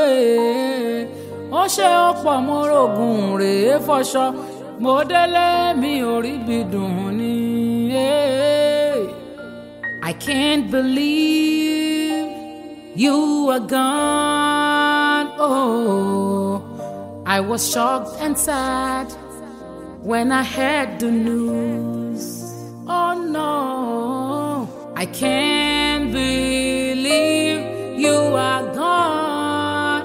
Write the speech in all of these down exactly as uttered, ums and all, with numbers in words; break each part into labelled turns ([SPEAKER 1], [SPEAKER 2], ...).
[SPEAKER 1] ó ṣe ọ̀pọ̀ mo rògùn rèé fọṣọ mo délé mi ò rí bí dùn ní. I can't believe you are gone. Oh, I was shocked and sad when I heard the news. Oh no, I can't believe you are gone.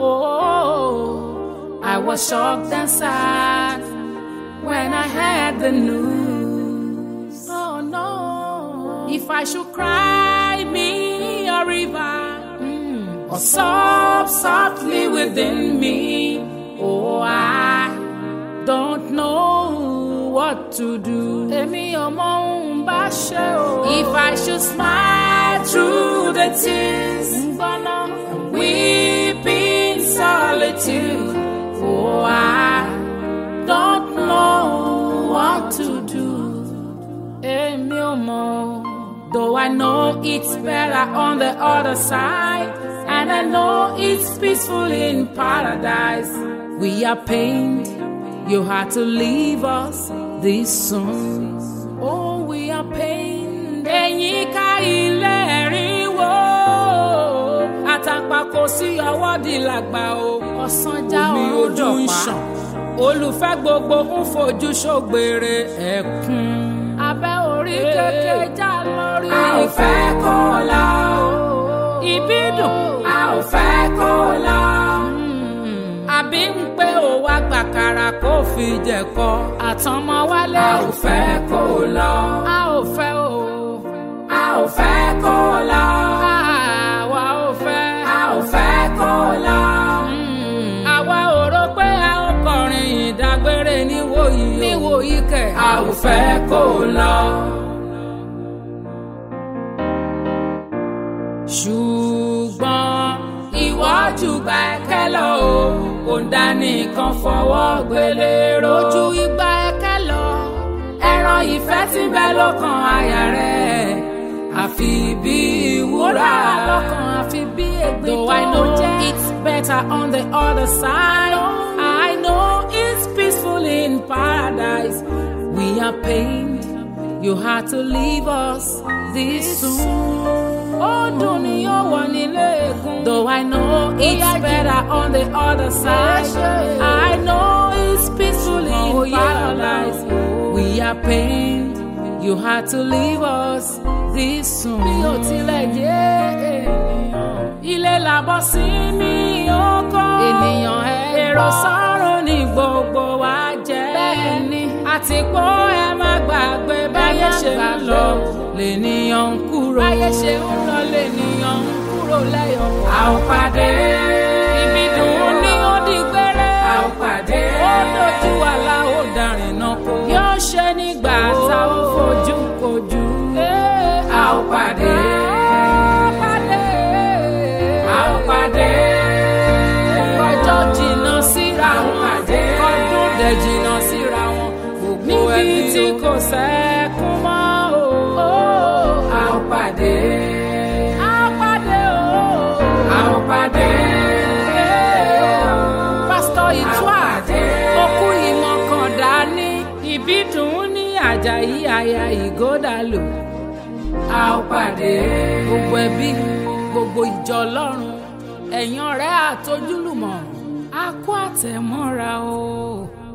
[SPEAKER 1] Oh, I was shocked and sad when I heard the news. Oh no, if I should cry me a river, mm, or sob softly within me, oh I don't know what to do. Èmi ò mọ ohun bá ṣe o. If I should smile through the tears, weep in solitude, oh I don't know what to do. Èmi ò mọ, though I know it's better on the other side, and I know it's peaceful in paradise. We are pained you had to leave us this soon. Oh, we are pained. Ẹ̀yin ká ilé ẹ̀rín wò, àtàpà kò sí ọwọ́ di làgbà o. Ọ̀sán já ojú ń ṣàn, olùfẹ́ gbogbo ń fojú ṣògbèrè ẹ̀kún. Abẹ́ orí kékeré já lórí. A ò fẹ́ kó lọ o. Ìbídùn. A ò fẹ́ kó lọ. Àbí ń pé ó wá gbàkàrà kó fi jẹ̀kọ àtọmọ wálé. A ò fẹ́ kó lọ. A ò fẹ́ o. A ò fẹ́ kó lọ. Àwa ò fẹ́. A ò fẹ́ kó lọ. Àwa ò rò pé a ó kọrin ìdágbére níwòyí. Níwòyí kẹ̀. A ò fẹ́ kó lọ. Ṣùgbọ́n ìwọ́jú gbà ẹ̀kẹ́ lọ o. Òǹdà nìkan fọwọ́ gbélé rojú igba ẹ̀kẹ́ lọ. Ẹran ìfẹ́ tí ń bẹ lọ́kàn àyà rẹ̀. Àfi bí ìwúrà lọ́kàn àfi bí ègbìn tó jẹ́. Though I know it's better on the other side, I know it's peaceful in paradise. We are pained you had to leave us this soon. Ó dùn ní ó wọ nílé ègún. Though I know it's better on the other side, I know it's peaceful in paradise. We are pained you had to leave us this soon. Bí o tilẹ̀ dé ènìyàn, ilé làbọ̀ sí mi ó kọ́. Ènìyàn èrò sọ́run ní gbogbo wa jẹ́. Bẹ́ẹ̀ni àti pé ẹ má gbàgbé báyé ṣe ń lọ lènìyàn ń kúrò. Báyé ṣe ń lọ lènìyàn ń kúrò lẹ́yọ̀. A ò pàdé. Ibi dùn ní ó di gbére. A ò pàdé. Ó dojú àlá ó darin náà kó. Yóò ṣe nígbà tá ò fojú kojú. A ò pàdé. A ò pàdé. Ọjọ́ jìnnà síra wọn. Ọdún dẹ̀ jìnnà síra wọn. Gbogbo ẹbí tí kò sẹ́kún mọ́ o. A ò pàdé. A ò pàdé o. A ò pàdé. Pásítọ̀ Ìtúà okú ìmọ̀kàndá ní Ìbídùn ní Àjàyí aya Ìgódàlù. A ò pàdé. Gbogbo ẹbí gbogbo ìjọ Ọlọ́run ẹ̀yin ọ̀rẹ́ àtojúlùmọ̀ a kó àtẹ̀mọ́ra o.